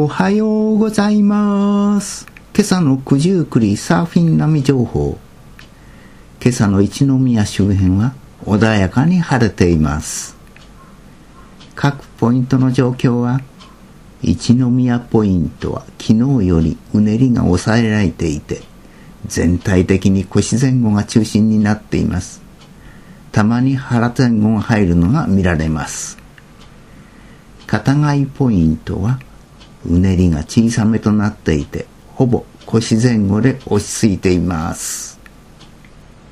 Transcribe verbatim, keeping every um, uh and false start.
おはようございます。今朝の九十九里サーフィン波情報。今朝の一宮周辺は穏やかに晴れています。各ポイントの状況は、一宮ポイントは昨日よりうねりが抑えられていて、全体的に腰前後が中心になっています。たまに腹前後が入るのが見られます。片貝ポイントはうねりが小さめとなっていて、ほぼ腰前後で落ち着いています。